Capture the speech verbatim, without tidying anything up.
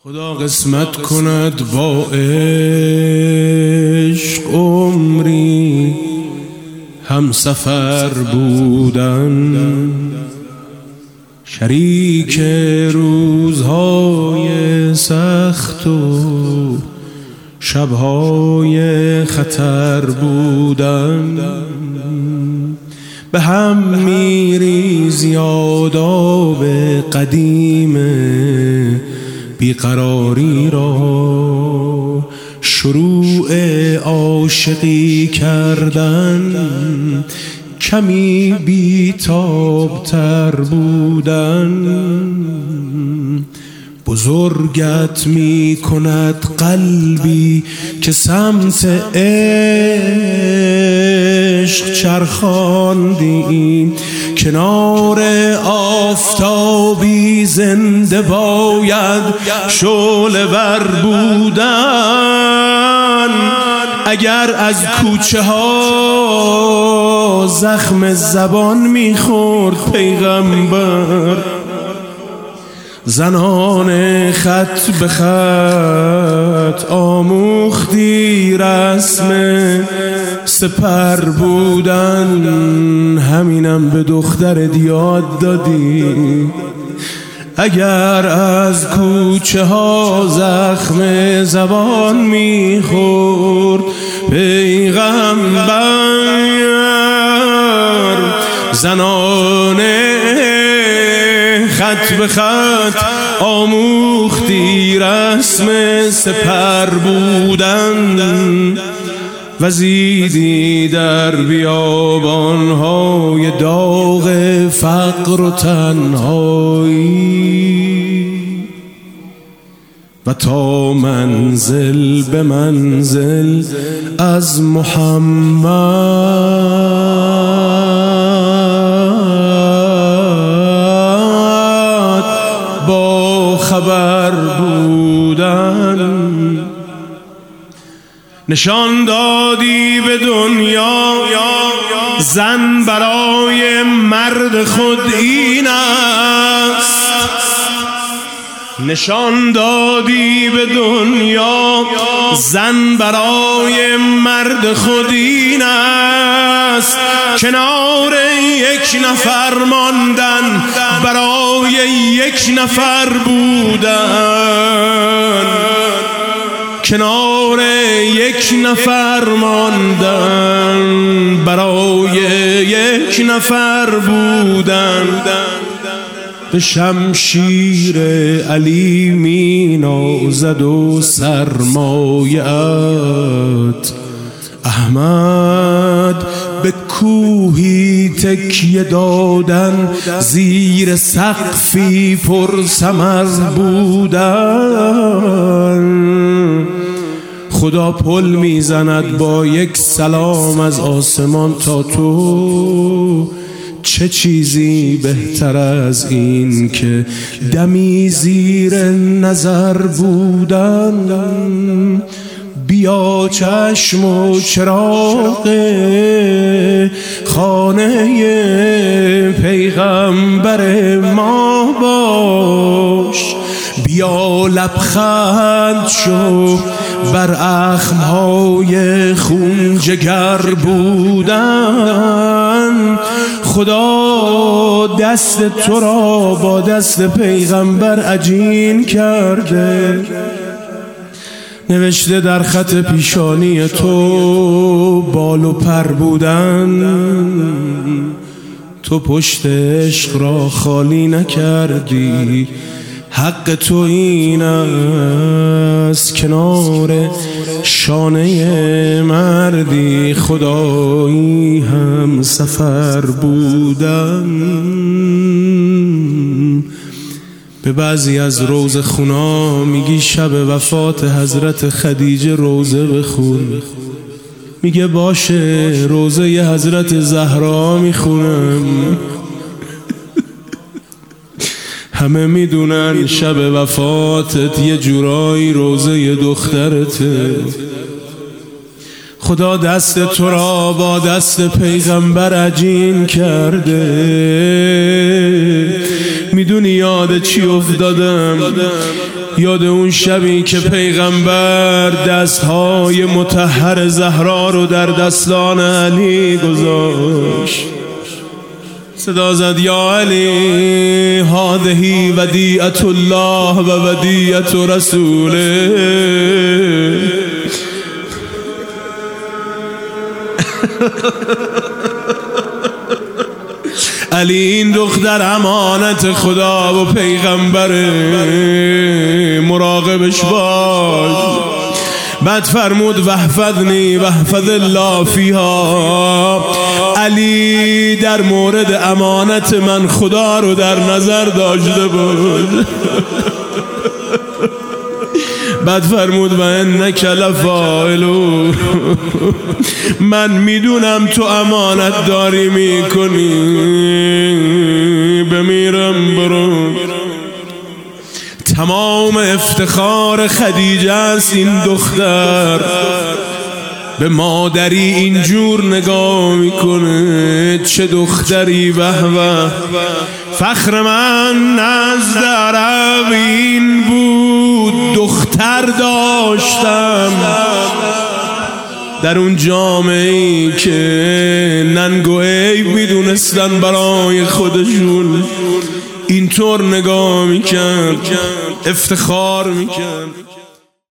خدا قسمت کند با عشق عمری هم سفر بودن، شریک روزهای سخت و شبهای خطر بودن. به هم میریز یاداب قدیم بیقراری را، شروع عاشقی کردن کمی بی‌تاب‌تر بودن. بزرگت می کند قلبی که سمت عشق چرخاندی، کنار آفتابی زنده باید شعله ور بودن. اگر از کوچه ها زخم زبان میخورد پیغمبر، زنان خط به خط آموختی رسم سپر بودن. همینم به دخترت یاد دادی. اگر از کوچه ها زخم زبان میخورد پیغمبر، زنان خط به خط آموختی رسم سپر بودن. وزیدی در بیابانهای داغ فقر و تنهایی، و تا منزل به منزل از محمد با خبر بودن. نشان دادی به دنیا زن برای مرد خود این است. نشان دادی به دنیا زن برای مرد خود این است. کنار یک نفر ماندن برای یک نفر بودن. کنار یک نفر ماندن برای یک نفر بودن. به شمشیر علی می نازد و سرمایه‌ات احمد، به کوهی تکیه دادن زیر سقفی پر ثمر بودن. خدا پل میزند با یک سلام از آسمان تا تو. چه چیزی بهتر از این که دمی زیر نظر بودن. بیا چشم و چراغ خانه پیغمبر ما باش. بیا لبخند شو بر اخمهای خون جگر بودن. خدا دست تو را با دست پیغمبر عجین کرده، نوشته در خط پیشانی تو بال و پر بودن. تو پشت عشق را خالی نکردی، حق تو این است. کنار شانه مردی خدایی هم سفر بودن. به بعضی از روزه خونا میگی شب وفات حضرت خدیجه روزه بخون. میگه باشه روزه ی حضرت زهرا میخونم. همه میدونن شب وفاتت یه جورایی روزه ی دخترته. خدا دست تو را با دست پیغمبر عجین کرده، میدونی یاد چی افتادم؟ یاد اون شبی که پیغمبر دستهای مطهر زهرا رو در دستان علی گذاشت. صدا زد یا علی هذه ودیعت الله و ودیعت رسوله. علی این دختر امانت خدا و پیغمبره، مراقبش باش. بعد فرمود وحفظنی وحفظ الله فیها. علی در مورد امانت من خدا رو در نظر داشته بود. بعد فرمود و انک لفاعلو، من میدونم تو امانت داری میکنی، بمیرم برو. تمام افتخار خدیجه است این دختر، به مادری اینجور نگاه میکنه. چه دختری به به. فخر من نزد عرب این بود دختر داشتم در اون جامعه‌ای که ننگ و عیب میدونستن برای خودشون، اینطور نگاه میکرد، افتخار میکرد.